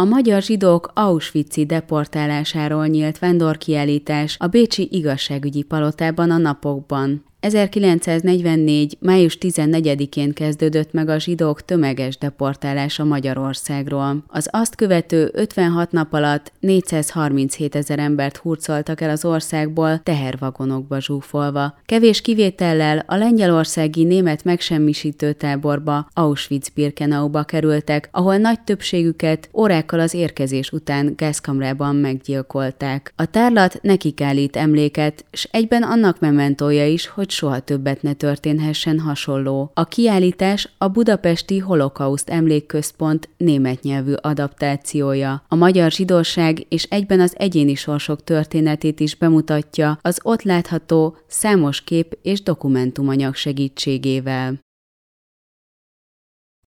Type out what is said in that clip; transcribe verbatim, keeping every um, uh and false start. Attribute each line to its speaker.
Speaker 1: A magyar zsidók auschwitzi deportálásáról nyílt vándorkiállítás a bécsi igazságügyi palotában a napokban. ezerkilencszáznegyvennégy. május tizennegyedikén kezdődött meg a zsidók tömeges deportálása Magyarországról. Az azt követő ötvenhat nap alatt négyszázharminchét ezer embert hurcoltak el az országból tehervagonokba zsúfolva. Kevés kivétellel a lengyelországi német megsemmisítő táborba, Auschwitz-Birkenauba kerültek, ahol nagy többségüket órákkal az érkezés után gázkamrában meggyilkolták. A tárlat nekik állít emléket, s egyben annak mementója is, hogy soha többet ne történhessen hasonló. A kiállítás a Budapesti Holokauszt Emlékközpont német nyelvű adaptációja. A magyar zsidóság és egyben az egyéni sorsok történetét is bemutatja az ott látható számos kép és dokumentumanyag segítségével.